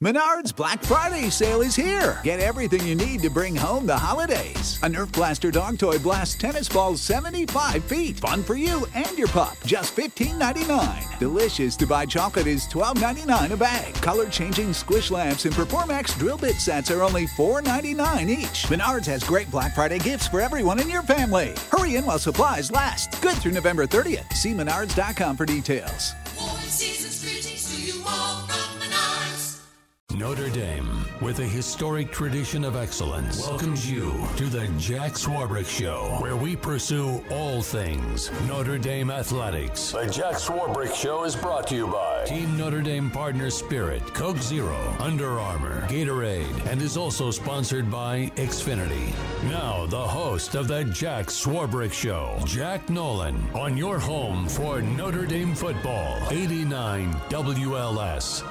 Menards Black Friday sale is here. Get everything you need to bring home the holidays. A Nerf Blaster dog toy blasts tennis balls 75 feet. Fun for you and your pup. Just $15.99. Delicious to buy chocolate is $12.99 a bag. Color-changing squish lamps and Performax drill bit sets are only $4.99 each. Menards has great Black Friday gifts for everyone in your family. Hurry in while supplies last. Good through November 30th. See menards.com for details. Season's greetings to you all from Menards. Notre Dame, with a historic tradition of excellence, welcomes you to the Jack Swarbrick Show, where we pursue all things Notre Dame athletics. The Jack Swarbrick Show is brought to you by Team Notre Dame Partner Spirit, Coke Zero, Under Armour, Gatorade, and is also sponsored by Xfinity. Now, the host of the Jack Swarbrick Show, Jack Nolan, on your home for Notre Dame football, 89 WLS.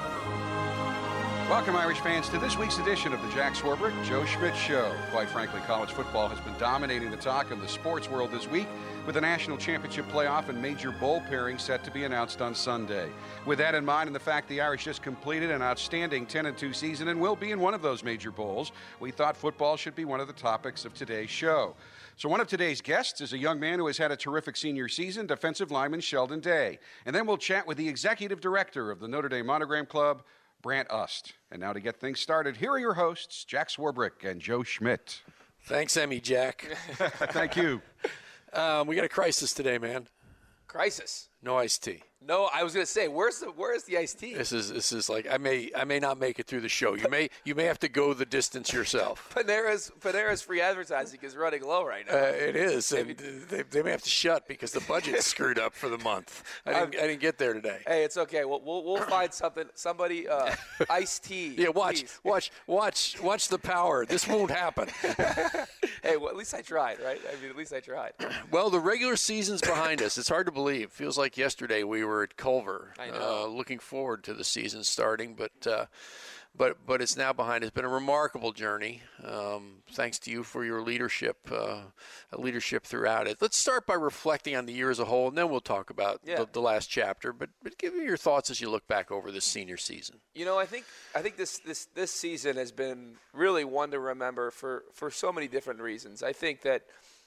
Welcome, Irish fans, to this week's edition of the Jack Swarbrick, Joe Schmidt Show. Quite frankly, college football has been dominating the talk of the sports world this week, with the national championship playoff and major bowl pairing set to be announced on Sunday. With that in mind and the fact the Irish just completed an outstanding 10-2 season and will be in one of those major bowls, we thought football should be one of the topics of today's show. So one of today's guests is a young man who has had a terrific senior season, defensive lineman Sheldon Day. And then we'll chat with the executive director of the Notre Dame Monogram Club, Brant Ust. And now to get things started, here are your hosts, Jack Swarbrick and Joe Schmidt. Thanks, Emmy, Jack. Thank you. We got a crisis today, man. Crisis. No iced tea. No, I was going to say, where's the iced tea? This is like I may not make it through the show. You may have to go the distance yourself. Panera's free advertising is running low right now. It is. And they may have to shut because the budget's screwed up for the month. I didn't get there today. Hey, it's okay. We'll find something. Somebody iced tea. Yeah, watch the power. This won't happen. Hey, well, at least I tried, right? I mean, at least I tried. Well, the regular season's behind us. It's hard to believe. Feels like yesterday we were at Culver, looking forward to the season starting, but it's now behind us. It's been a remarkable journey. Thanks to you for your leadership throughout it. Let's start by reflecting on the year as a whole, and then we'll talk about the last chapter. But give me your thoughts as you look back over this senior season. You know, I think this season has been really one to remember for so many different reasons. I think that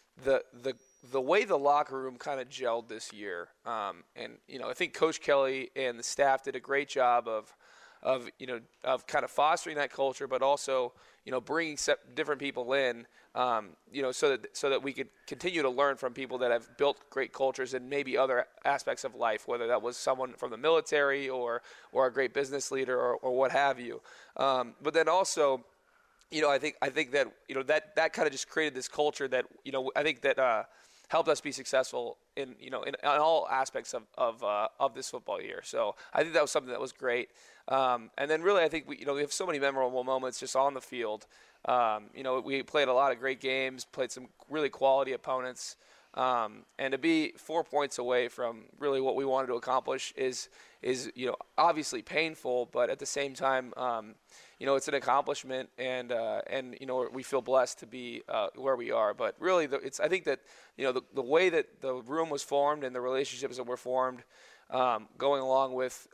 the way the locker room kind of gelled this year, and I think Coach Kelly and the staff did a great job of kind of fostering that culture, but also bringing different people in, so that we could continue to learn from people that have built great cultures in maybe other aspects of life, whether that was someone from the military or a great business leader or what have you. But then also, I think that that kind of just created this culture that I think that helped us be successful in all aspects of this football year. So I think that was something that was great. And then really I think we have so many memorable moments just on the field. We played a lot of great games, played some really quality opponents. And to be 4 points away from really what we wanted to accomplish is obviously painful, but at the same time, it's an accomplishment, and we feel blessed to be where we are. But really, I think that the way that the room was formed and the relationships that were formed, going along with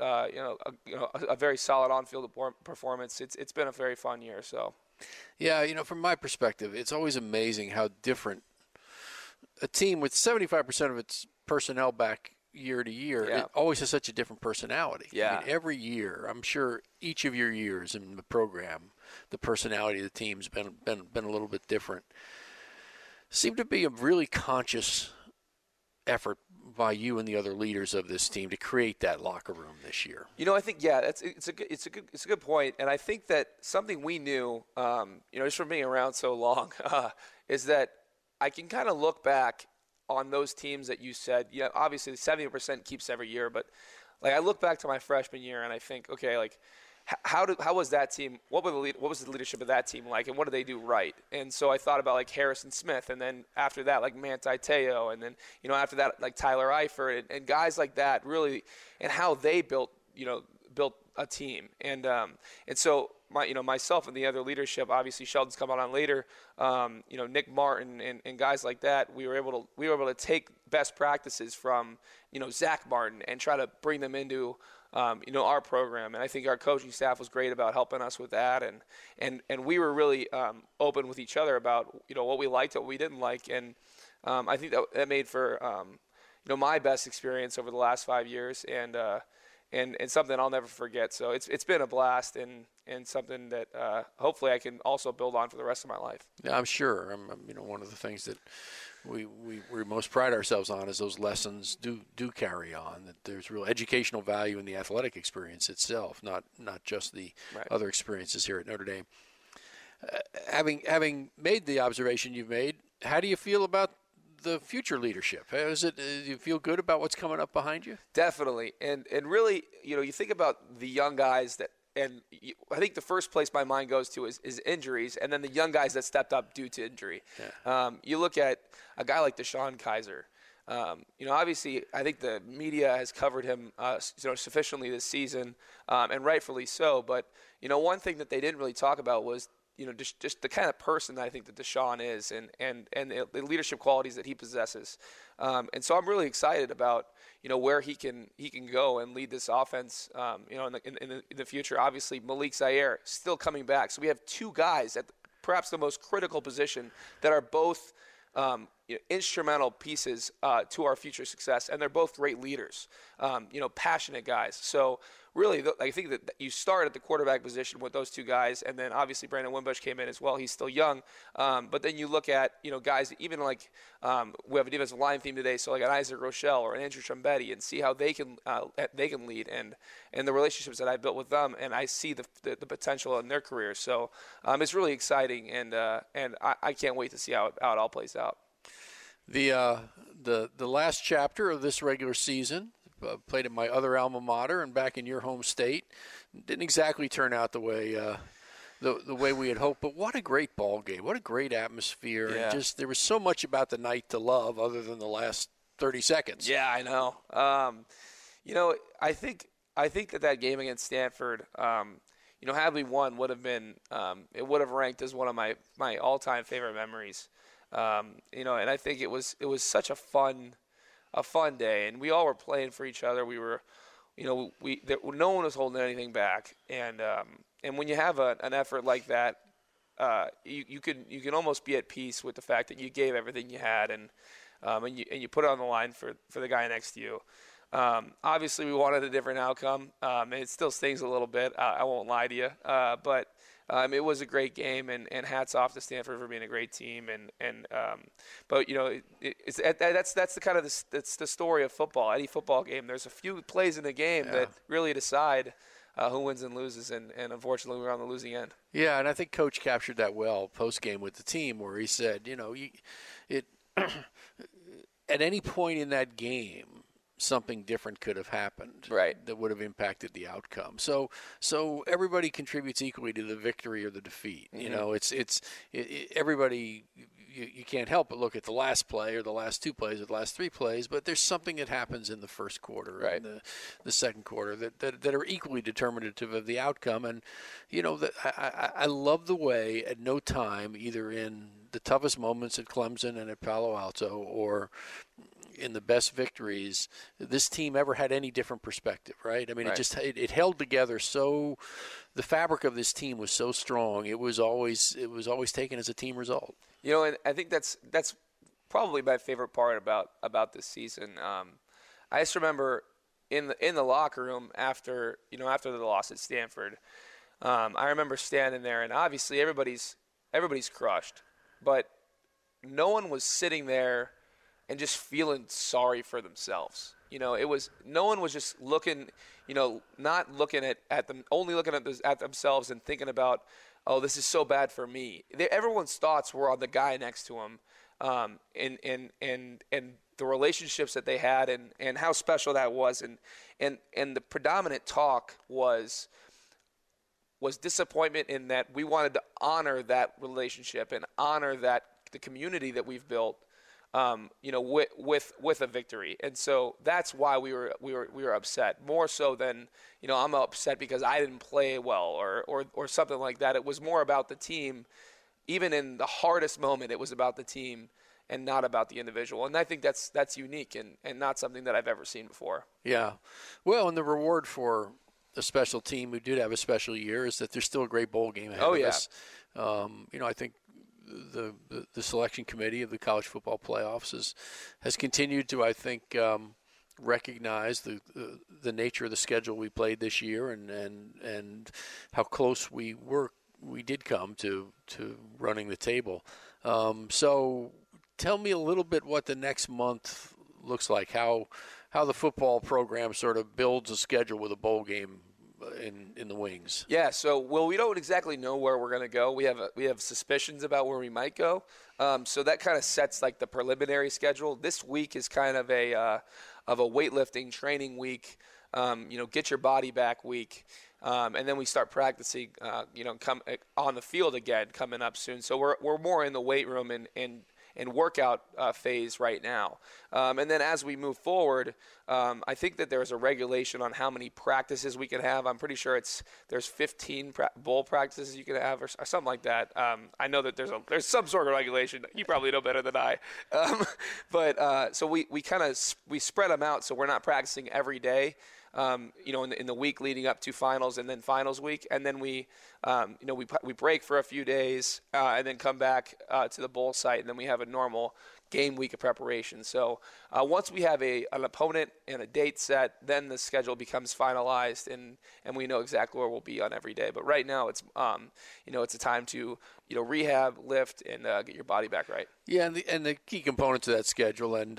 a very solid on-field performance, it's been a very fun year. So, yeah, from my perspective, it's always amazing how different a team with 75% of its personnel back year to year, it always has such a different personality. Yeah. I mean, every year, I'm sure each of your years in the program, the personality of the team's been a little bit different. Seemed to be a really conscious effort by you and the other leaders of this team to create that locker room this year. I think it's a good point, and I think that something we knew, just from being around so long, is that I can kind of look back on those teams that you said, obviously 70% keeps every year, but like I look back to my freshman year and I think, okay, like how was that team? What was the leadership of that team like, and what did they do right? And so I thought about like Harrison Smith, and then after that like Manti Te'o, and then after that like Tyler Eifert and guys like that really, and how they built a team, and so myself and the other leadership, obviously Sheldon's come on later, Nick Martin and guys like that, we were able to take best practices from Zach Martin and try to bring them into our program. And I think our coaching staff was great about helping us with that. And we were really open with each other about, what we liked, what we didn't like. And I think that made for, my best experience over the last 5 years and something I'll never forget. So it's been a blast and something that hopefully I can also build on for the rest of my life. Yeah, I'm sure. One of the things that we most pride ourselves on is those lessons do carry on, that there's real educational value in the athletic experience itself, not just the other experiences here at Notre Dame. Having made the observation you've made, how do you feel about the future leadership? Do you feel good about what's coming up behind you? Definitely. And really, you think about the young guys I think the first place my mind goes to is injuries, and then the young guys that stepped up due to injury. Yeah. You look at a guy like DeShone Kizer. Obviously, I think the media has covered him, sufficiently this season, and rightfully so. But one thing that they didn't really talk about was just the kind of person that I think that DeShone is, and the leadership qualities that he possesses. And so I'm really excited about where he can go and lead this offense. In the future. Obviously, Malik Zaire still coming back, so we have two guys at perhaps the most critical position that are both instrumental pieces to our future success, and they're both great leaders, passionate guys. So really, I think that you start at the quarterback position with those two guys, and then obviously Brandon Wimbush came in as well. He's still young, but then you look at guys even like we have a defensive line theme today, so like an Isaac Rochelle or an Andrew Trumbetti, and see how they can lead and the relationships that I built with them, and I see the potential in their careers. So it's really exciting, and I can't wait to see how it all plays out. The last chapter of this regular season, played at my other alma mater and back in your home state, didn't exactly turn out the way the way we had hoped. But what a great ball game! What a great atmosphere! Yeah. And just there was so much about the night to love, other than the last 30 seconds. Yeah, I know. I think that game against Stanford, had we won, would have been it would have ranked as one of my all-time favorite memories. And I think it was such a fun day, and we all were playing for each other. We were, no one was holding anything back, and when you have an effort like that, you can almost be at peace with the fact that you gave everything you had, and you put it on the line for the guy next to you. Obviously, we wanted a different outcome, and it still stings a little bit. I won't lie to you, but. It was a great game, and hats off to Stanford for being a great team. But that's the kind of that's the story of football. Any football game, there's a few plays in the game that really decide who wins and loses, and unfortunately we're on the losing end. Yeah, and I think Coach captured that well post game with the team, where he said, at any point in that game, something different could have happened, right, that would have impacted the outcome. So everybody contributes equally to the victory or the defeat. Mm-hmm. It's everybody. You can't help but look at the last play or the last two plays or the last three plays, but there's something that happens in the first quarter, right, and the second quarter that are equally determinative of the outcome. And I love the way at no time, either in the toughest moments at Clemson and at Palo Alto, or in the best victories, this team ever had any different perspective, right? I mean, right. It held together. So the fabric of this team was so strong. It was always taken as a team result. And I think that's probably my favorite part about this season. I just remember in the locker room after the loss at Stanford, I remember standing there, and obviously everybody's crushed, but no one was sitting there and just feeling sorry for themselves. No one was just looking, not looking at them, only looking at themselves and thinking about, oh, this is so bad for me. Everyone's thoughts were on the guy next to him, and the relationships that they had, and how special that was, and the predominant talk was disappointment in that we wanted to honor that relationship and honor that the community that we've built. With a victory, and so that's why we were upset, more so than I'm upset because I didn't play well or something like that. It was more about the team. Even in the hardest moment, it was about the team and not about the individual. And I think that's unique and not something that I've ever seen before. Yeah. Well, and the reward for a special team who did have a special year is that there's still a great bowl game ahead of us. I think the selection committee of the college football playoffs has continued to, I think, recognize the nature of the schedule we played this year and how close we did come to running the table. So tell me a little bit what the next month looks like, how the football program sort of builds a schedule with a bowl game in the wings. Yeah, so we don't exactly know where we're going to go. We have suspicions about where we might go. So that kind of sets like the preliminary schedule. This week is kind of a weightlifting training week. Get your body back week. And then we start practicing, come on the field again coming up soon. So we're more in the weight room and workout phase right now. And then as we move forward, I think that there's a regulation on how many practices we can have. I'm pretty sure there's 15 bowl practices you can have or something like that. I know that there's some sort of regulation. You probably know better than I. But so we kind of spread them out so we're not practicing every day. In the week leading up to finals and then finals week, and then we break for a few days and then come back to the bowl site, and then we have a normal game week of preparation. So once we have an opponent and a date set, then the schedule becomes finalized, and we know exactly where we'll be on every day. But right now, it's it's a time to rehab, lift, and get your body back right. Yeah, and the key components of that schedel and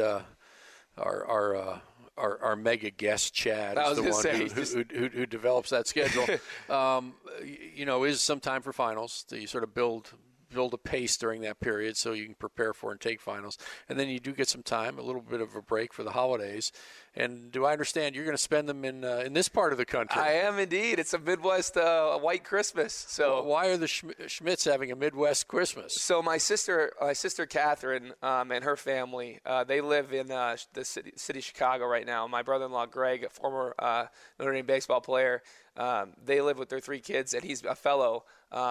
our mega guest Chad is the one who develops that schedule. Is some time for finals. You sort of build a pace during that period so you can prepare for and take finals. And then you do get some time, a little bit of a break for the holidays. And do I understand you're going to spend them in this part of the country? I am indeed. It's a Midwest white Christmas. So why are the Schmitz having a Midwest Christmas? So my sister Catherine and her family, they live in the city of Chicago right now. My brother-in-law Greg, a former Notre Dame baseball player, they live with their 3 kids, and he's a fellow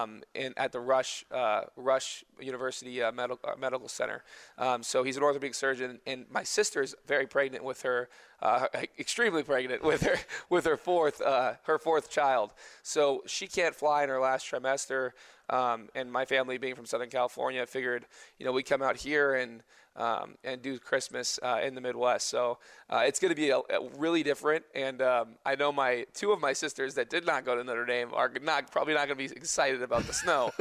at the Rush University Medical Center. So he's an orthopedic surgeon, and my sister's very pregnant with her, extremely pregnant with her fourth child. So she can't fly in her last trimester. And my family, being from Southern California, figured we come out here and do Christmas in the Midwest. So it's going to be a really different. And I know two of my sisters that did not go to Notre Dame are probably not going to be excited about the snow.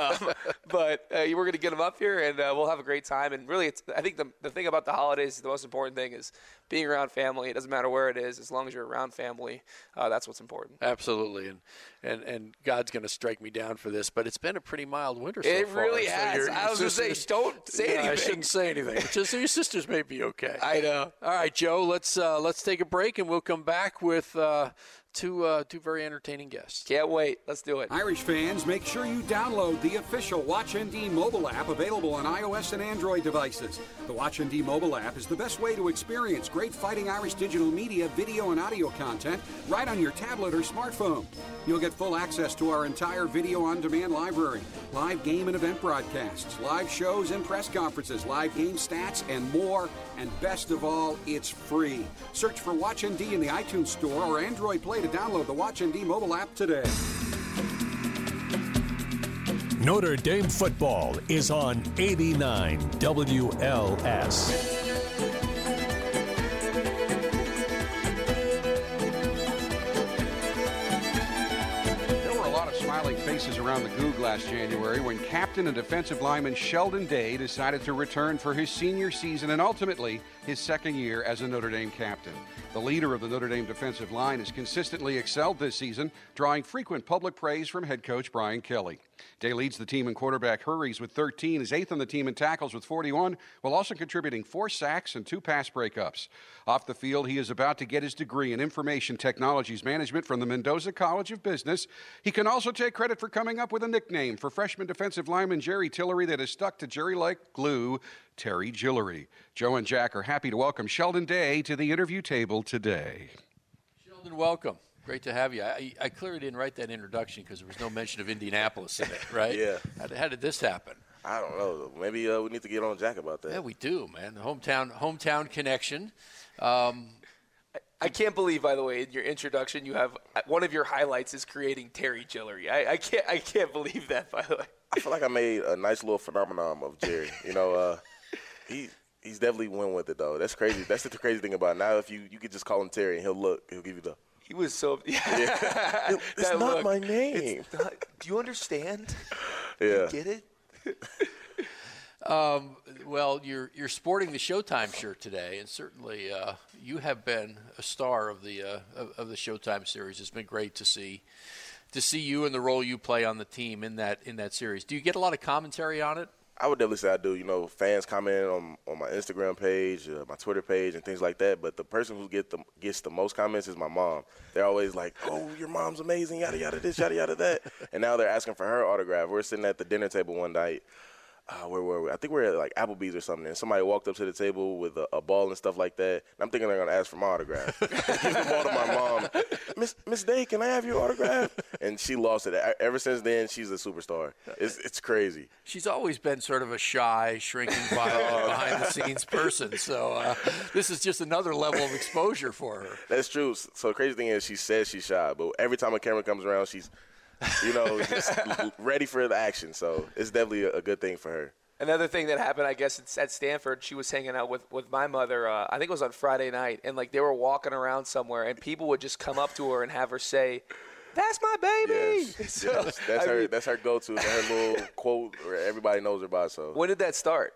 But we're going to get them up here, and we'll have a great time. And really, I think the thing about the holidays, the most important thing is being around family. It doesn't matter where it is, as long as you're around family. That's what's important. Absolutely, and God's going to strike me down for this, but it's been a pretty mild winter so far. It really has. I was going to say, don't say anything. I shouldn't say anything. Just so your sisters may be okay. I know. All right, Joe, let's take a break, and we'll come back with two very entertaining guests. Can't wait. Let's do it. Irish fans, make sure you download the official WatchMD mobile app available on iOS and Android devices. The WatchMD mobile app is the best way to experience great Fighting Irish digital media, video, and audio content right on your tablet or smartphone. You'll get full access to our entire video-on-demand library, live game and event broadcasts, live shows and press conferences, live game stats, and more. And best of all, it's free. Search for WatchMD in the iTunes Store or Android Play to download the WatchMD mobile app today. Notre Dame football is on 89 WLS. Smiling faces around the Goog last January when captain and defensive lineman Sheldon Day decided to return for his senior season and ultimately his second year as a Notre Dame captain. The leader of the Notre Dame defensive line has consistently excelled this season, drawing frequent public praise from head coach Brian Kelly. Day leads the team in quarterback hurries with 13, is 8th on the team in tackles with 41, while also contributing 4 sacks and 2 pass breakups. Off the field, he is about to get his degree in information technologies management from the Mendoza College of Business. He can also take credit for coming up with a nickname for freshman defensive lineman Jerry Tillery that has stuck to Jerry like glue, Terry Gillery. Joe and Jack are happy to welcome Sheldon Day to the interview table today. Sheldon, welcome. Great to have you. I clearly didn't write that introduction because there was no mention of Indianapolis in it, right? Yeah. How did this happen? I don't know. Maybe we need to get on Jack about that. Yeah, we do, man. The hometown connection. I can't believe, by the way, in your introduction, you have one of your highlights is creating Terry Gillery. I can't believe that, by the way. I feel like I made a nice little phenomenon of Jerry. He's definitely win with it though. That's crazy. That's the crazy thing about it. Now. If you could just call him Terry and he'll give you the. He was so. Yeah. It's not my name. Do you understand? Yeah. Do you get it? Well, you're sporting the Showtime shirt today, and certainly you have been a star of the Showtime series. It's been great to see you and the role you play on the team in that series. Do you get a lot of commentary on it? I would definitely say I do. Fans comment on my Instagram page, my Twitter page, and things like that. But the person who gets the most comments is my mom. They're always like, "Oh, your mom's amazing, yada yada this, yada yada that." And now they're asking for her autograph. We're sitting at the dinner table one night. Where were we? I think we were at like Applebee's or something. And somebody walked up to the table with a ball and stuff like that. And I'm thinking they're gonna ask for my autograph. Give the ball to my mom. Miss Day, can I have your autograph? And she lost it. Ever since then, she's a superstar. It's crazy. She's always been sort of a shy, shrinking, behind the scenes person. So this is just another level of exposure for her. That's true. So the crazy thing is, she says she's shy, but every time a camera comes around, she's just ready for the action. So it's definitely a good thing for her. Another thing that happened, I guess, it's at Stanford. She was hanging out with my mother. I think it was on Friday night, and they were walking around somewhere, and people would just come up to her and have her say, "That's my baby." Yes. So, that's her go-to. Her little quote where everybody knows her by. So when did that start?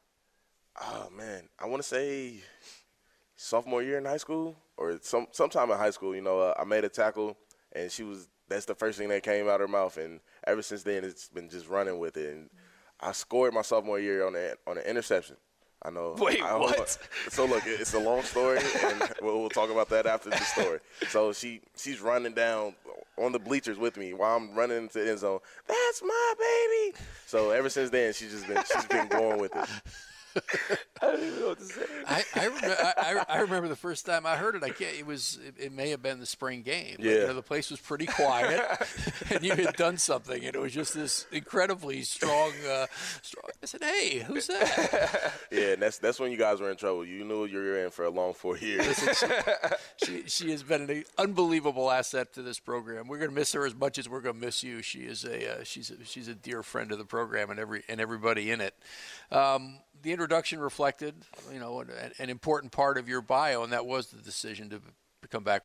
Oh man, I want to say sophomore year in high school or sometime in high school. I made a tackle, and that's the first thing that came out of her mouth, and ever since then it's been just running with it. And I scored my sophomore year on an interception. I know. Wait, what? So look, it's a long story, and we'll talk about that after the story. So she's running down on the bleachers with me while I'm running into the end zone. That's my baby. So ever since then, she's been going with it. I don't even know what to say. I remember the first time I heard it. It may have been the spring game. Yeah. The place was pretty quiet, and you had done something, and it was just this incredibly strong. I said, "Hey, who's that?" Yeah, and that's when you guys were in trouble. You knew you were in for a long 4 years. She has been an unbelievable asset to this program. We're going to miss her as much as we're going to miss you. She is she's a dear friend of the program and everybody in it. The introduction reflected, an important part of your bio, and that was the decision to come back.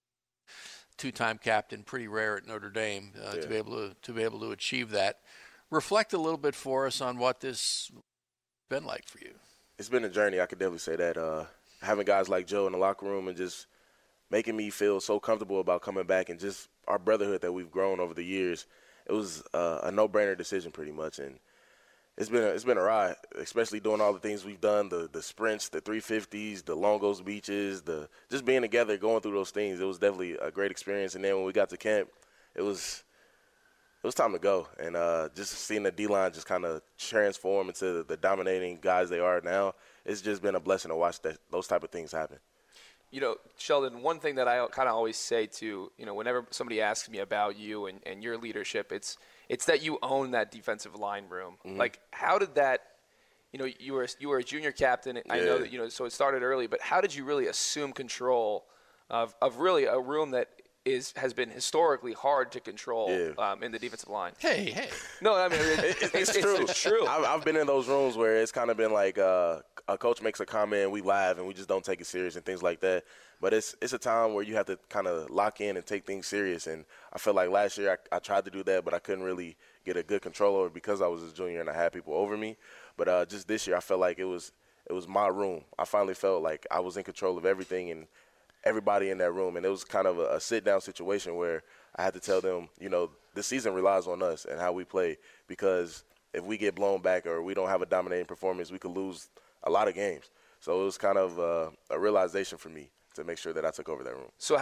Two-time captain, pretty rare at Notre Dame to be able to achieve that. Reflect a little bit for us on what this has been like for you. It's been a journey. I could definitely say that. Having guys like Joe in the locker room and just making me feel so comfortable about coming back, and just our brotherhood that we've grown over the years, it was a no-brainer decision pretty much. And it's been a ride, especially doing all the things we've done, the sprints, the 350s, the Longos beaches, just being together, going through those things. It was definitely a great experience. And then when we got to camp, it was time to go. And just seeing the D-line just kind of transform into the dominating guys they are now, it's just been a blessing to watch those type of things happen. Sheldon, one thing that I kind of always say to, whenever somebody asks me about you and your leadership, it's that you own that defensive line room. Mm-hmm. Like, how did that, you were a junior captain. I know that, so it started early, but how did you really assume control of really a room that has been historically hard to control in the defensive line? Hey. No, I mean, it's true. It's true. I've been in those rooms where it's kind of been like a coach makes a comment and we laugh and we just don't take it serious and things like that. But it's a time where you have to kind of lock in and take things serious. And I feel like last year I tried to do that, but I couldn't really get a good control over it because I was a junior and I had people over me. But just this year I felt like it was my room. I finally felt like I was in control of everything and everybody in that room. And it was kind of a sit-down situation where I had to tell them, this season relies on us and how we play, because if we get blown back or we don't have a dominating performance, we could lose a lot of games. So it was kind of a realization for me to make sure that I took over that room. So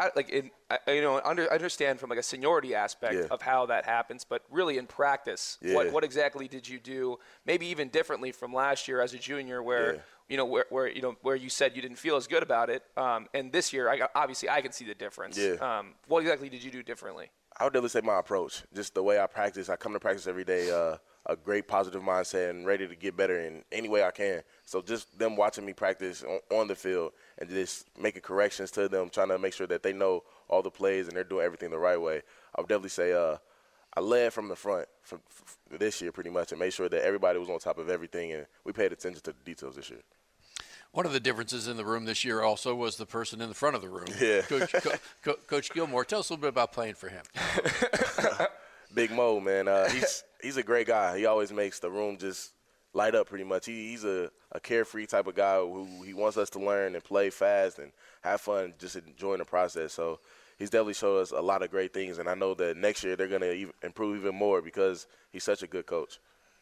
I understand from like a seniority aspect of how that happens, but really in practice, what exactly did you do? Maybe even differently from last year as a junior, where where you said you didn't feel as good about it, and this year, obviously I can see the difference. What exactly did you do differently? I would definitely say my approach, just the way I practice. I come to practice every day, a great positive mindset and ready to get better in any way I can. So just them watching me practice on the field and just making corrections to them, trying to make sure that they know all the plays and they're doing everything the right way. I would definitely say I led from the front from this year pretty much and made sure that everybody was on top of everything, and we paid attention to the details this year. One of the differences in the room this year also was the person in the front of the room. Yeah. Coach Gilmore, tell us a little bit about playing for him. Big Mo, man. He's a great guy. He always makes the room just light up pretty much. He's a carefree type of guy who he wants us to learn and play fast and have fun, just enjoying the process. So he's definitely showed us a lot of great things, and I know that next year they're going to improve even more because he's such a good coach.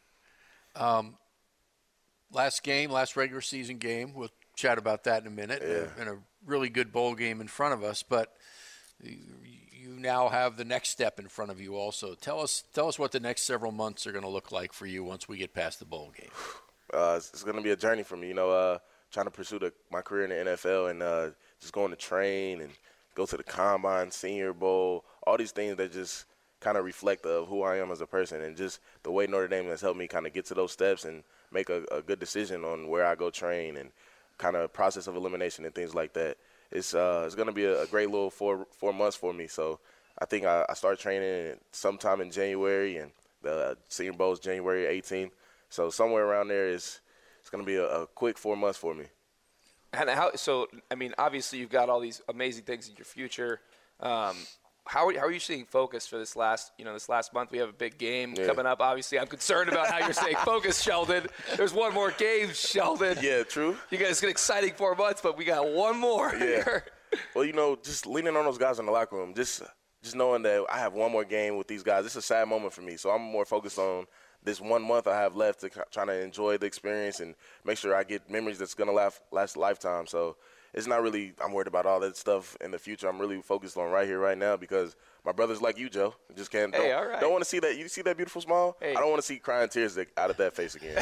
Last regular season game, we'll chat about that in a minute, and a really good bowl game in front of us, but you now have the next step in front of you also. Tell us what the next several months are going to look like for you once we get past the bowl game. It's going to be a journey for me, trying to pursue my career in the NFL and just going to train and go to the Combine, Senior Bowl, all these things that just kind of reflect of who I am as a person, and just the way Notre Dame has helped me kind of get to those steps and make a good decision on where I go train and kind of process of elimination and things like that. It's going to be a great little 4 months for me. So I think I start training sometime in January, and the Senior Bowl is January 18th. So somewhere around there it's going to be a quick 4 months for me. And obviously you've got all these amazing things in your future. How are you staying focused for this last month? We have a big game coming up. Obviously, I'm concerned about how you're staying focused, Sheldon. There's one more game, Sheldon. Yeah, true. You guys get exciting 4 months, but we got one more. Yeah. Well, just leaning on those guys in the locker room, just knowing that I have one more game with these guys. It's a sad moment for me, so I'm more focused on this 1 month I have left to trying to enjoy the experience and make sure I get memories that's going to last a lifetime. So it's not really I'm worried about all that stuff in the future. I'm really focused on right here, right now, because my brother's like you, Joe. Just can't. All right. Don't want to see that. You see that beautiful smile? Hey. I don't want to see crying tears out of that face again.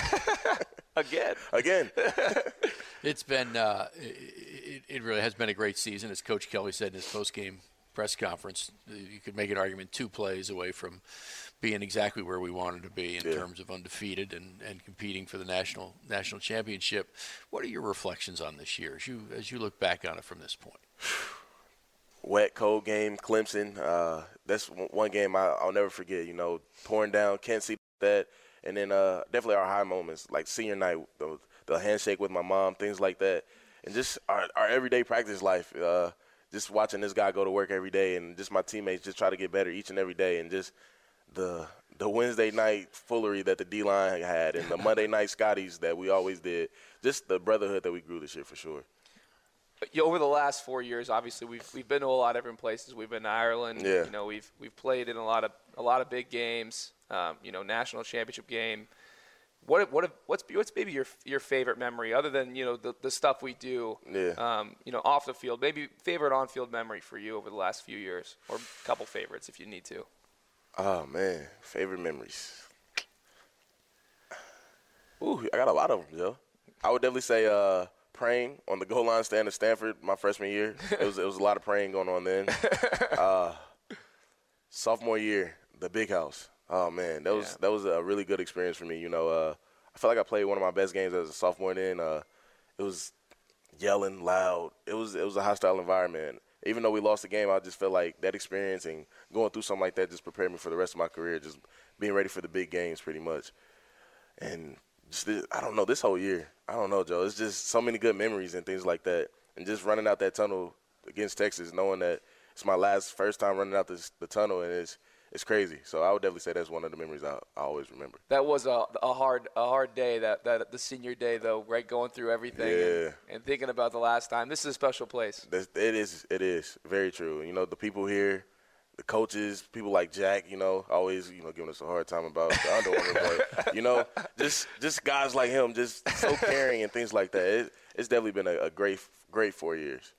Again. It's been it really has been a great season, as Coach Kelly said in his post-game press conference. You could make an argument 2 plays away from being exactly where we wanted to be in terms of undefeated and competing for the national championship. What are your reflections on this year as you look back on it from this point? Wet, cold game, Clemson. That's one game I'll never forget. Pouring down, can't see that. And then definitely our high moments, like senior night, the handshake with my mom, things like that. And just our everyday practice life, just watching this guy go to work every day and just my teammates just try to get better each and every day. And just the Wednesday night foolery that the D-line had and the Monday night Scotties that we always did, just the brotherhood that we grew this year for sure. Over the last 4 years, obviously we've been to a lot of different places. We've been to Ireland. Yeah. We've played in a lot of big games. National championship game. What's maybe your favorite memory other than the stuff we do? Yeah. Off the field. Maybe favorite on-field memory for you over the last few years, or a couple favorites if you need to. Oh man, favorite memories. Ooh, I got a lot of them, Joe. I would definitely say praying on the goal line stand at Stanford my freshman year. It was a lot of praying going on then. Sophomore year, the Big House. Oh man, that was a really good experience for me. I felt like I played one of my best games as a sophomore. Then it was yelling loud. It was a hostile environment. Even though we lost the game, I just felt like that experience and going through something like that just prepared me for the rest of my career. Just being ready for the big games, pretty much. And I don't know, this whole year, I don't know, Joe. It's just so many good memories and things like that. And just running out that tunnel against Texas, knowing that it's my first time running out the tunnel, and it's crazy. So I would definitely say that's one of the memories I always remember. That was a hard day, that the senior day, though, right, going through everything and thinking about the last time. This is a special place. It is very true. The people here, the coaches, people like Jack, always, giving us a hard time about the Under Armour, but, just guys like him, just so caring and things like that. It's definitely been a great 4 years.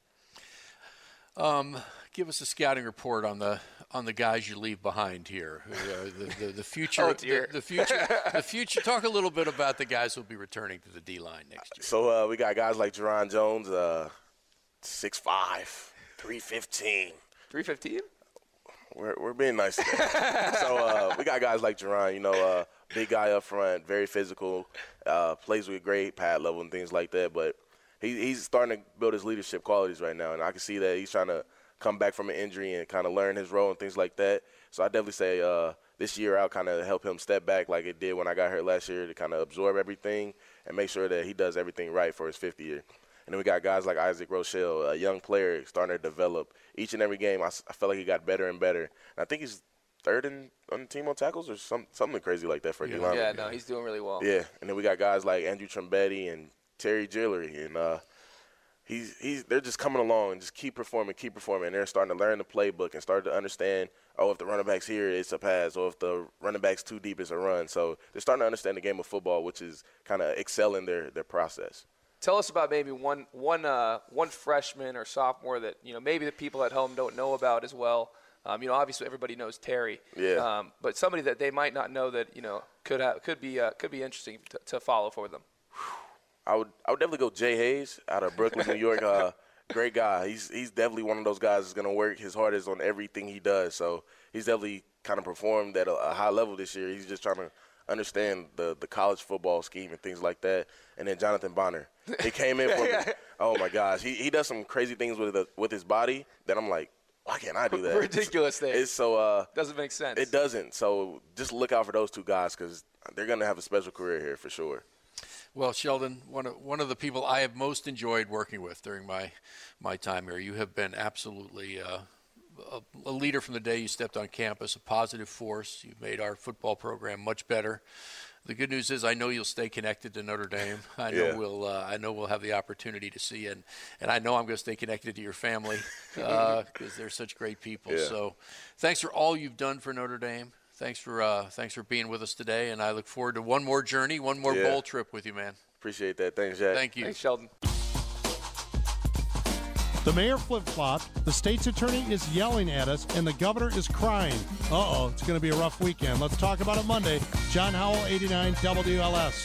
Give us a scouting report on the guys you leave behind here. The future. Oh, dear. The future. Talk a little bit about the guys who'll be returning to the D-line next year. So we got guys like Jerron Jones, 6'5", 315. 315? We're being nice today. So we got guys like Jerron, big guy up front, very physical, plays with great pad level and things like that. But he's starting to build his leadership qualities right now, and I can see that he's trying to come back from an injury and kind of learn his role and things like that. So I definitely say this year I'll kind of help him step back like it did when I got hurt last year to kind of absorb everything and make sure that he does everything right for his 5th year. And then we got guys like Isaac Rochelle, a young player starting to develop. Each and every game, I felt like he got better and better. And I think he's 3rd on the team on tackles or something crazy like that for D lineman. Yeah, no, he's doing really well. Yeah, and then we got guys like Andrew Trombetti and Terry Gillery, and they're just coming along and just keep performing, and they're starting to learn the playbook and start to understand, if the running back's here, it's a pass, or if the running back's too deep, it's a run. So they're starting to understand the game of football, which is kind of excelling their process. Tell us about maybe one freshman or sophomore that maybe the people at home don't know about as well. Obviously everybody knows Terry. Yeah. But somebody that they might not know that could be interesting to follow for them. I would definitely go Jay Hayes out of Brooklyn, New York. Great guy. He's definitely one of those guys that's going to work his hardest on everything he does. So he's definitely kind of performed at a high level this year. He's just trying to understand the college football scheme and things like that. And then Jonathan Bonner. He came in for me. Oh, my gosh. He does some crazy things with his body that I'm like, why can't I do that? Ridiculous thing. It's so doesn't make sense. It doesn't. So just look out for those two guys because they're going to have a special career here for sure. Well, Sheldon, one of the people I have most enjoyed working with during my time here, you have been absolutely a leader from the day you stepped on campus, a positive force. You've made our football program much better. The good news is I know you'll stay connected to Notre Dame. I know we'll have the opportunity to see you, and I know I'm going to stay connected to your family because they're such great people. Yeah. So thanks for all you've done for Notre Dame. Thanks for being with us today, and I look forward to one more journey, one more bowl trip with you, man. Appreciate that. Thanks, Jack. Thank you. Thanks, Sheldon. The mayor flip-flopped, the state's attorney is yelling at us, and the governor is crying. It's going to be a rough weekend. Let's talk about it Monday. John Howell, 89 WLS.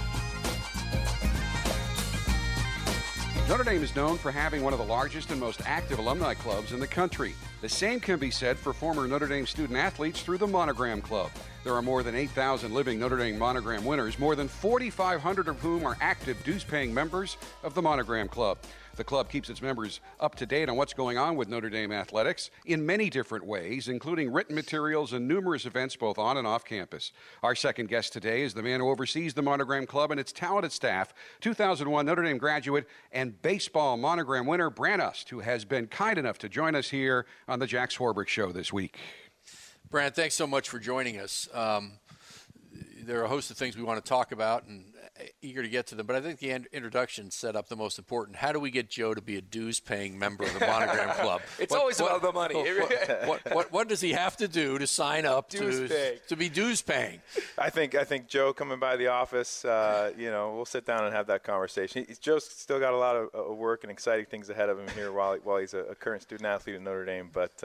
Notre Dame is known for having one of the largest and most active alumni clubs in the country. The same can be said for former Notre Dame student athletes through the Monogram Club. There are more than 8,000 living Notre Dame Monogram winners, more than 4,500 of whom are active dues-paying members of the Monogram Club. The club keeps its members up to date on what's going on with Notre Dame athletics in many different ways, including written materials and numerous events both on and off campus. Our second guest today is the man who oversees the Monogram Club and its talented staff, 2001 Notre Dame graduate and baseball Monogram winner, Brant Ust, who has been kind enough to join us here on the Jack Swarbrick Show this week. Brant, thanks so much for joining us. There are a host of things we want to talk about and eager to get to them, but I think the introduction set up the most important. How do we get Joe to be a dues-paying member of the Monogram Club? It's always about the money. What does he have to do to sign up to be dues-paying? I think Joe coming by the office, we'll sit down and have that conversation. Joe's still got a lot of work and exciting things ahead of him here while he's a current student-athlete at Notre Dame. But,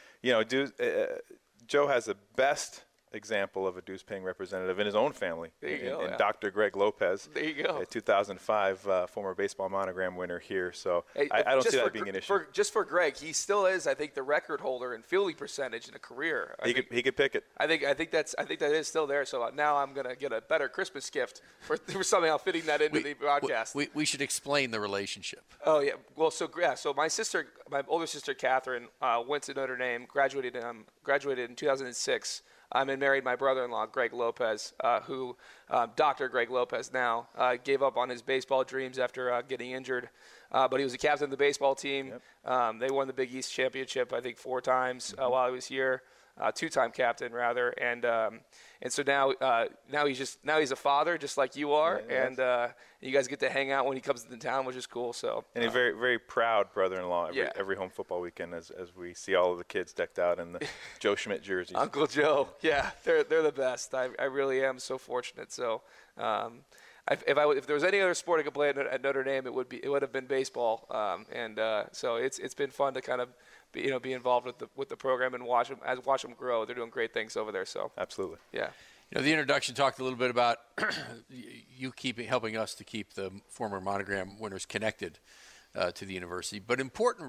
Joe has the best example of a dues-paying representative in his own family, in Dr. Greg Lopez. There you go. A 2005 former baseball Monogram winner here. So I don't see that being an issue. Just for Greg, he still is, I think, the record holder in fielding percentage in a career. He could pick it. I think that is still there. So now I'm going to get a better Christmas gift for somehow fitting that into the broadcast. We should explain the relationship. Oh yeah. Well, so my older sister Catherine went to Notre Dame, graduated in 2006. And married my brother-in-law, Greg Lopez, who Dr. Greg Lopez now gave up on his baseball dreams after getting injured. But he was the captain of the baseball team. Yep. They won the Big East Championship, I think, 4 times while he was here. 2-time captain, rather. And so now he's a father, just like you are. Yeah, and you guys get to hang out when he comes into town, which is cool. So and a very, very proud brother-in-law every home football weekend as we see all of the kids decked out in the Joe Schmidt jerseys. Uncle Joe, yeah, they're the best. I really am so fortunate. So if there was any other sport I could play at Notre Dame, it would have been baseball. So it's been fun to kind of be involved with the program and watch them grow. They're doing great things over there. So absolutely, yeah. The introduction talked a little bit about you helping us to keep the former Monogram winners connected to the university. But important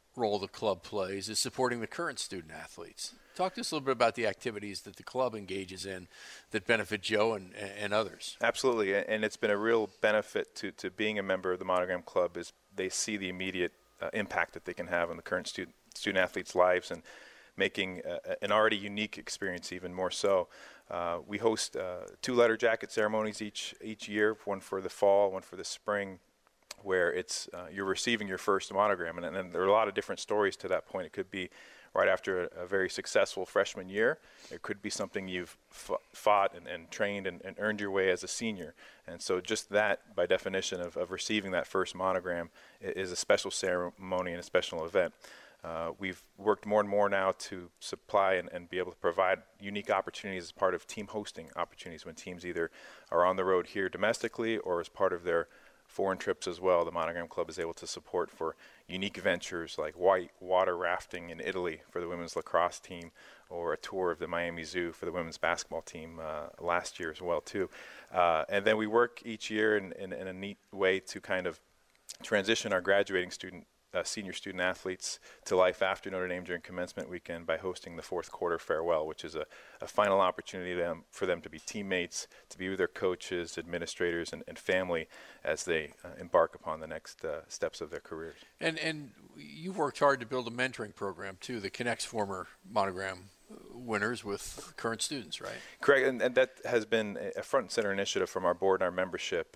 role the club plays is supporting the current student athletes. Talk to us a little bit about the activities that the club engages in that benefit Joe and others. Absolutely, and it's been a real benefit to being a member of the Monogram Club is they see the immediate impact that they can have on the current student athletes' lives and making an already unique experience even more so. We host 2 letter jacket ceremonies each year, one for the fall, one for the spring, where it's you're receiving your first monogram, and there are a lot of different stories to that point. It could be right after a very successful freshman year. It could be something you've fought and trained and earned your way as a senior. And so just that, by definition, of receiving that first monogram is a special ceremony and a special event. We've worked more and more now to supply and be able to provide unique opportunities as part of team hosting opportunities when teams either are on the road here domestically or as part of their foreign trips as well. The Monogram Club is able to support for unique ventures like white water rafting in Italy for the women's lacrosse team, or a tour of the Miami Zoo for the women's basketball team last year as well too. And then we work each year in a neat way to kind of transition our graduating senior student athletes to life after Notre Dame during commencement weekend by hosting the fourth quarter farewell, which is a final opportunity for them to be teammates, to be with their coaches, administrators, and family as they embark upon the next steps of their careers. And you've worked hard to build a mentoring program, too, that connects former Monogram winners with current students, right? Correct, and that has been a front and center initiative from our board and our membership.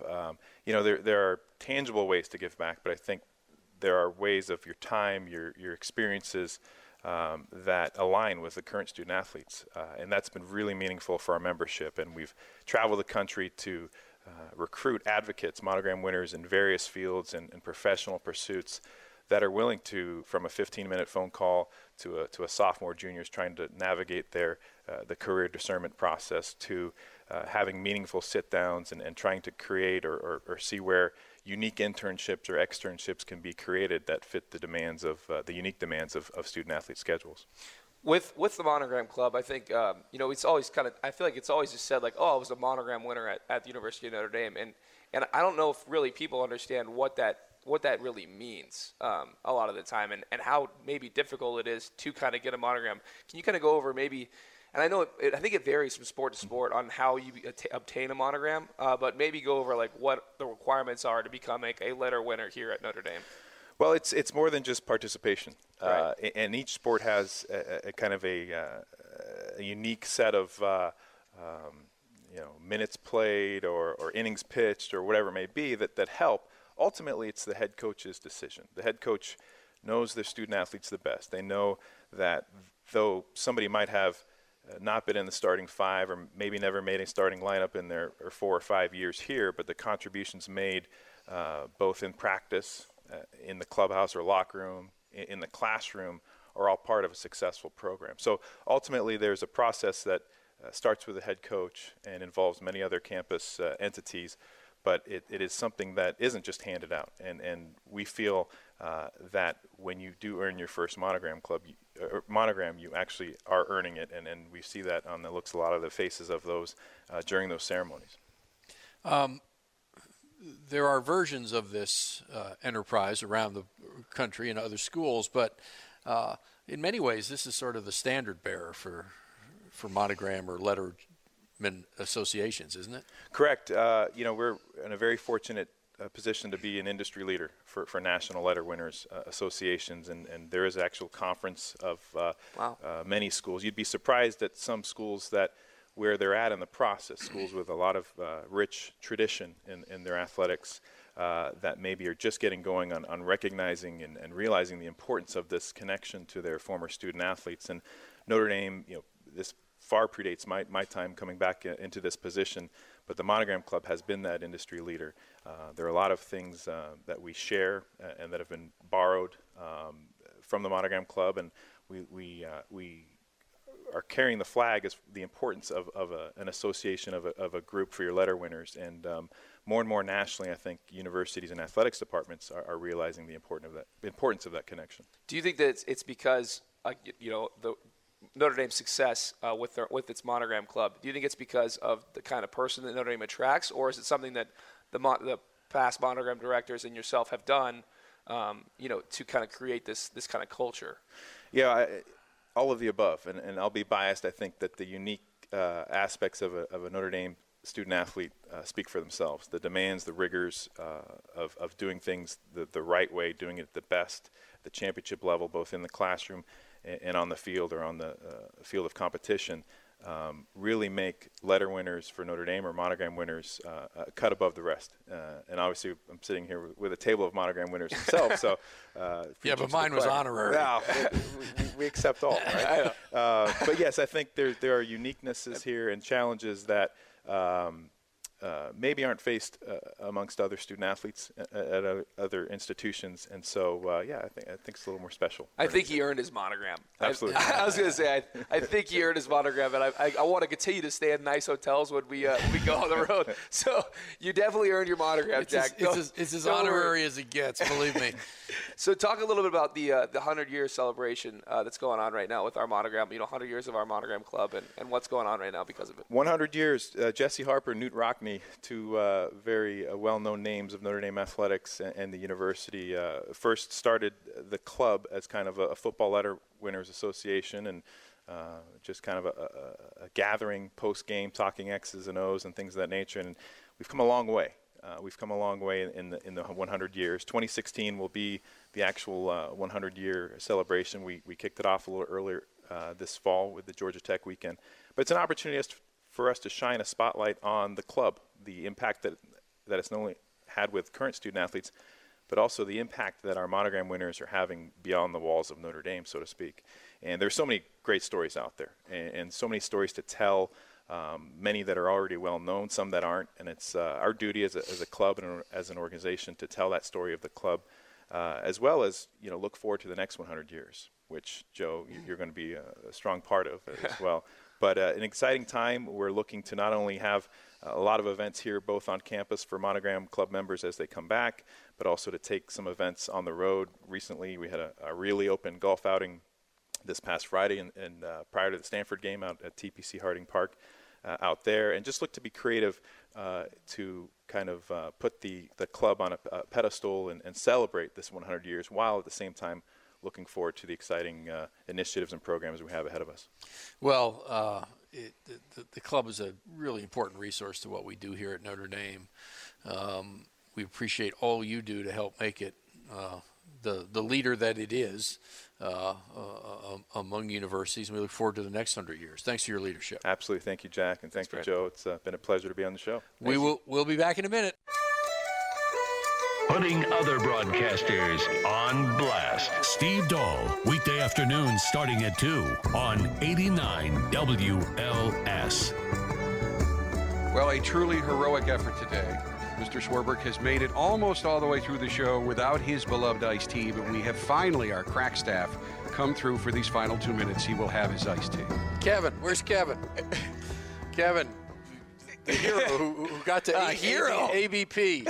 There are tangible ways to give back, but I think there are ways of your time, your experiences that align with the current student athletes. And that's been really meaningful for our membership. And we've traveled the country to recruit advocates, Monogram winners in various fields and professional pursuits that are willing to, from a 15-minute phone call to a sophomore, juniors trying to navigate the career discernment process, to having meaningful sit-downs and trying to create or see where unique internships or externships can be created that fit the demands of the unique demands of student-athlete schedules. With the Monogram Club, I think it's always I feel like it's always just said like, oh, I was a Monogram winner at the University of Notre Dame, and I don't know if really people understand what that really means a lot of the time, and how maybe difficult it is to kind of get a monogram. Can you kind of go over maybe? And I know I think it varies from sport to sport on how you obtain a monogram, but maybe go over like what the requirements are to become a letter winner here at Notre Dame. Well, it's more than just participation, right. And each sport has a kind of a unique set of minutes played or innings pitched or whatever it may be that help. Ultimately, it's the head coach's decision. The head coach knows their student athletes the best. They know that though somebody might have not been in the starting 5 or maybe never made a starting lineup in their 4 or 5 years here, but the contributions made both in practice, in the clubhouse or locker room, in the classroom, are all part of a successful program. So ultimately there's a process that starts with the head coach and involves many other campus entities, but it is something that isn't just handed out. And we feel that when you do earn your first monogram, you actually are earning it, and we see that on the looks of a lot of the faces of those during those ceremonies. There are versions of this enterprise around the country and other schools, but in many ways this is sort of the standard bearer for monogram or letterman associations, isn't it? Correct. We're in a very fortunate position to be an industry leader for national letter winners associations, and there is an actual conference of many schools. You'd be surprised at some schools where they're at in the process, schools with a lot of rich tradition in their athletics that maybe are just getting going on recognizing and realizing the importance of this connection to their former student athletes. And Notre Dame, this far predates my time coming back into this position, but the Monogram Club has been that industry leader. There are a lot of things that we share and that have been borrowed from the Monogram Club, and we are carrying the flag as the importance of an association of a group for your letter winners. And more and more nationally, I think universities and athletics departments are realizing the importance of that connection. Do you think that it's because the Notre Dame's success with its Monogram Club? Do you think it's because of the kind of person that Notre Dame attracts, or is it something that the past Monogram directors and yourself have done to kind of create this kind of culture? Yeah, all of the above, and I'll be biased. I think that the unique aspects of a Notre Dame student athlete speak for themselves. The demands, the rigors of doing things the right way, doing it the best, the championship level, both in the classroom and on the field or on the field of competition, really make letter winners for Notre Dame or monogram winners cut above the rest. And obviously, I'm sitting here with a table of monogram winners myself. So, yeah, but mine was honorary. No, we accept all, right? But yes, I think there are uniquenesses here and challenges that maybe aren't faced amongst other student athletes at other institutions, and so I think it's a little more special. I think he earned his monogram. Absolutely. I was going to say I think he earned his monogram, and I want to continue to stay in nice hotels when we go on the road. So you definitely earned your monogram, Jack. It's as honorary as it gets, believe me. So talk a little bit about the 100-year celebration that's going on right now with our monogram. 100 years of our monogram club, and what's going on right now because of it. 100 years. Jesse Harper, Newt Rockne, two very well-known names of Notre Dame athletics and the university, first started the club as kind of a football letter winners association and just kind of a gathering post-game, talking X's and O's and things of that nature. And we've come a long way. We've come a long way in the 100 years. 2016 will be the actual 100-year celebration. We kicked it off a little earlier this fall with the Georgia Tech weekend. But it's an opportunity for us to shine a spotlight on the club, the impact that it's not only had with current student athletes, but also the impact that our monogram winners are having beyond the walls of Notre Dame, so to speak. And there's so many great stories out there and so many stories to tell, many that are already well known, some that aren't. And it's our duty as a club and as an organization to tell that story of the club, as well as look forward to the next 100 years, which, Joe, you're going to be a strong part of as well. But an exciting time. We're looking to not only have a lot of events here, both on campus for Monogram Club members as they come back, but also to take some events on the road. Recently, we had a really open golf outing this past Friday and prior to the Stanford game out at TPC Harding Park out there, and just look to be creative to kind of put the club on a pedestal and celebrate this 100 years while at the same time looking forward to the exciting initiatives and programs we have ahead of us. Well, the club is a really important resource to what we do here at Notre Dame. We appreciate all you do to help make it the leader that it is among universities. And we look forward to the next 100 years. Thanks for your leadership. Absolutely. Thank you, Jack, and thank you, Joe. It's been a pleasure to be on the show. We'll be back in a minute. Putting other broadcasters on blast. Steve Dahl, weekday afternoons starting at 2 on 89 WLS. Well, a truly heroic effort today. Mr. Swerbrick has made it almost all the way through the show without his beloved iced tea, but we have finally, our crack staff, come through for these final 2 minutes. He will have his iced tea. Kevin, where's Kevin? Kevin, the hero who got to ABP.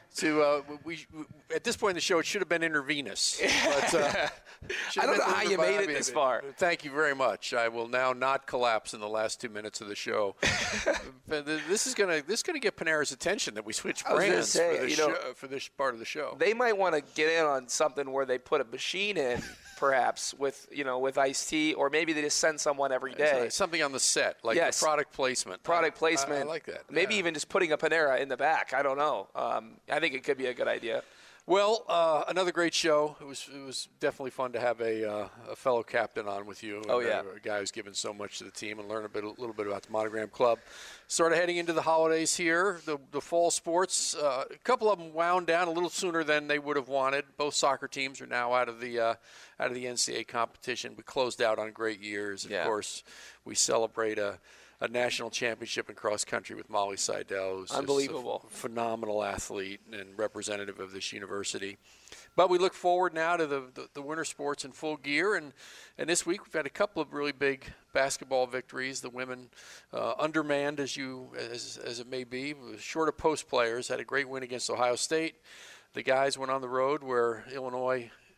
We at this point in the show, it should have been intravenous. But, I don't know how you made it this far. Thank you very much. I will now not collapse in the last 2 minutes of the show. This is gonna get Panera's attention that we switch brands for this part of the show. They might want to get in on something where they put a machine in, perhaps with iced tea, or maybe they just send someone every day. Something on the set, like the product placement. Product placement. I like that. Maybe even just putting a Panera in the back. I don't know. I think it could be a good idea. Well, another great show. It was definitely fun to have a fellow captain on with you. Oh, yeah. A guy who's given so much to the team and learn a little bit about the Monogram Club. Sort of heading into the holidays here, the fall sports. A couple of them wound down a little sooner than they would have wanted. Both soccer teams are now out of the NCAA competition. We closed out on great years. Of course, we celebrate a national championship in cross country with Molly Seidel, who's unbelievable, a phenomenal athlete and representative of this university. But we look forward now to the winter sports in full gear, and this week we've had a couple of really big basketball victories. The women, undermanned as it may be, short of post players, had a great win against Ohio State. The guys went on the road where Illinois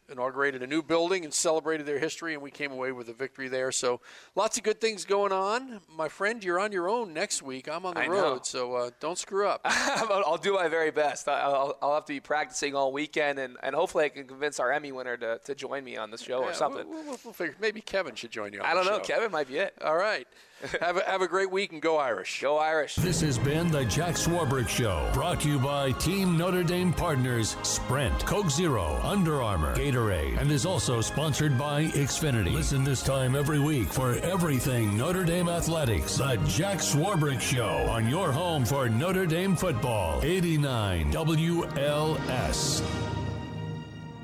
inaugurated a new building and celebrated their history, and we came away with a victory there. So lots of good things going on. My friend, you're on your own next week. I'm on the road, so don't screw up. I'll do my very best. I'll have to be practicing all weekend, and hopefully I can convince our Emmy winner to join me on the show or something. We'll figure. Maybe Kevin should join you on I don't the know. show. Kevin might be it. All right. Have a great week, and go Irish. Go Irish. This has been the Jack Swarbrick Show, brought to you by Team Notre Dame partners Sprint, Coke Zero, Under Armour, Gatorade, and is also sponsored by Xfinity. Listen this time every week for everything Notre Dame athletics. The Jack Swarbrick Show on your home for Notre Dame football. 89 WLS.